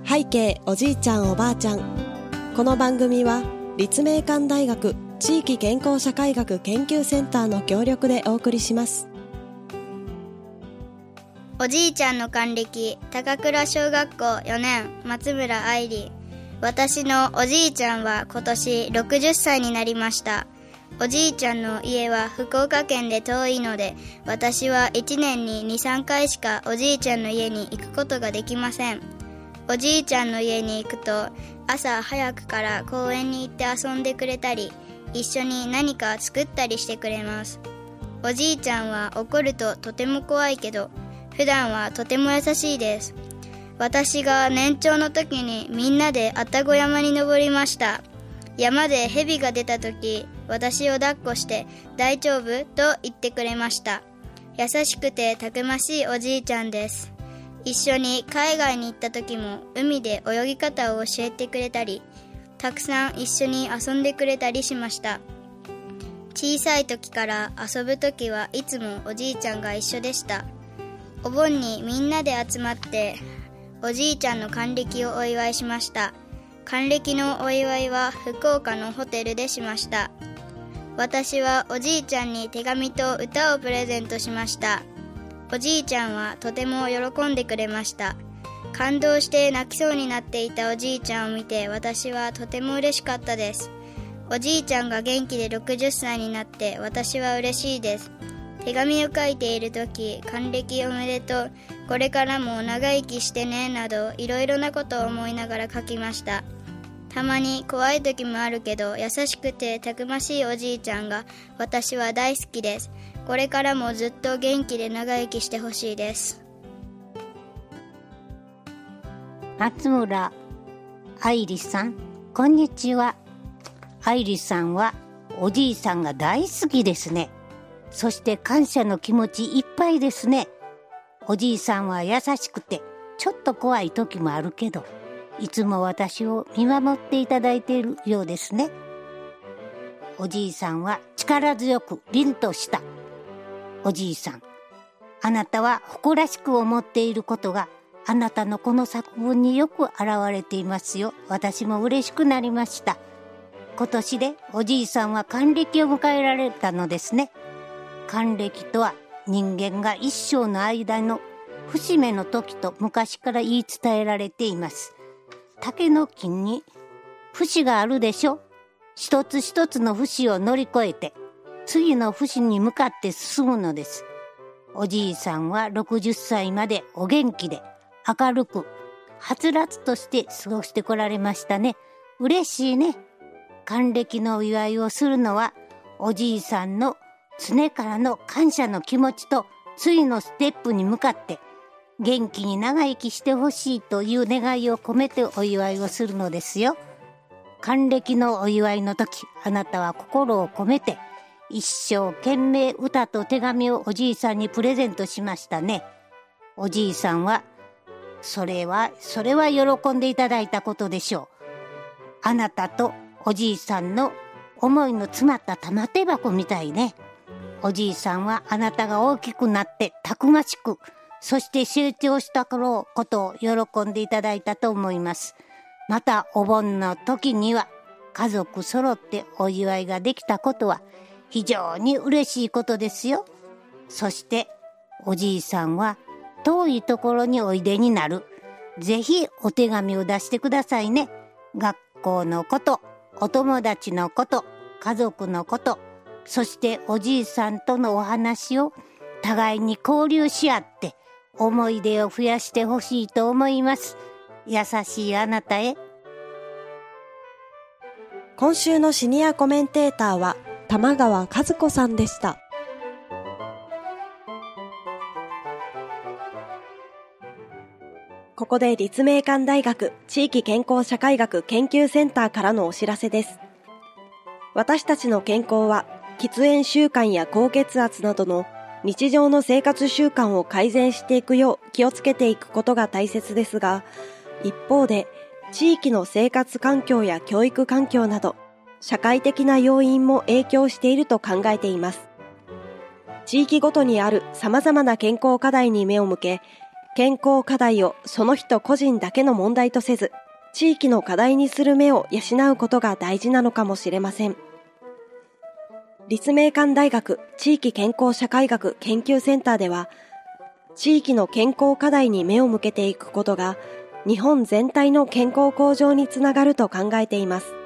背景おじいちゃんおばあちゃん。この番組は立命館大学地域健康社会学研究センターの協力でお送りします。 おじいちゃんの還暦、高倉小学校4年、松村愛理。私のおじいちゃんは今年60歳になりました。おじいちゃんの家は福岡県で遠いので、私は1年に 2,3 回しかおじいちゃんの家に行くことができません。おじいちゃんの家に行くと、朝早くから公園に行って遊んでくれたり、一緒に何か作ったりしてくれます。おじいちゃんは怒るととても怖いけど、普段はとても優しいです。私が年長の時にみんなで愛宕山に登りました。山で蛇が出た時、私を抱っこして大丈夫と言ってくれました。優しくてたくましいおじいちゃんです。一緒に海外に行った時も海で泳ぎ方を教えてくれたり、たくさん一緒に遊んでくれたりしました。小さい時から遊ぶ時はいつもおじいちゃんが一緒でした。お盆にみんなで集まっておじいちゃんの還暦をお祝いしました。還暦のお祝いは福岡のホテルでしました。私はおじいちゃんに手紙と歌をプレゼントしました。おじいちゃんはとても喜んでくれました。感動して泣きそうになっていたおじいちゃんを見て、私はとても嬉しかったです。おじいちゃんが元気で60歳になって私は嬉しいです。手紙を書いているとき、還暦おめでとう、これからも長生きしてねなどいろいろなことを思いながら書きました。たまに怖い時もあるけど、優しくてたくましいおじいちゃんが私は大好きです。これからもずっと元気で長生きしてほしいです。 松村愛理さん、こんにちは。愛理さんはおじいさんが大好きですね。そして感謝の気持ちいっぱいですね。おじいさんは優しくてちょっと怖い時もあるけど、いつも私を見守っていただいているようですね。おじいさんは力強く凛とした。おじいさん、あなたは誇らしく思っていることがあなたのこの作文によく現れていますよ。私も嬉しくなりました。今年でおじいさんは還暦を迎えられたのですね。還暦とは人間が一生の間の節目の時と昔から言い伝えられています。竹の木に節があるでしょ。一つ一つの節を乗り越えて次の節に向かって進むのです。おじいさんは60歳までお元気で明るくはつらつとして過ごしてこられましたね。嬉しいね。還暦のお祝いをするのはおじいさんの常からの感謝の気持ちと次のステップに向かって元気に長生きしてほしいという願いを込めてお祝いをするのですよ。還暦のお祝いの時、あなたは心を込めて一生懸命歌と手紙をおじいさんにプレゼントしましたね。おじいさんはそれは喜んでいただいたことでしょう。あなたとおじいさんの思いの詰まった玉手箱みたいね。おじいさんはあなたが大きくなってたくましく、そして成長したことを喜んでいただいたと思います。またお盆の時には家族揃ってお祝いができたことは非常に嬉しいことですよ。そしておじいさんは遠いところにおいでになる。ぜひお手紙を出してくださいね。学校のこと、お友達のこと、家族のこと、そしておじいさんとのお話を互いに交流し合って思い出を増やしてほしいと思います。優しいあなたへ。 今週のシニアコメンテーターは玉川和子さんでした。ここで立命館大学地域健康社会学研究センターからのお知らせです。私たちの健康は喫煙習慣や高血圧などの日常の生活習慣を改善していくよう気をつけていくことが大切ですが、一方で地域の生活環境や教育環境など社会的な要因も影響していると考えています。地域ごとにある様々な健康課題に目を向け、 健康課題をその人個人だけの問題とせず、地域の課題にする目を養うことが大事なのかもしれません。立命館大学地域健康社会学研究センターでは、地域の健康課題に目を向けていくことが、日本全体の健康向上につながると考えています。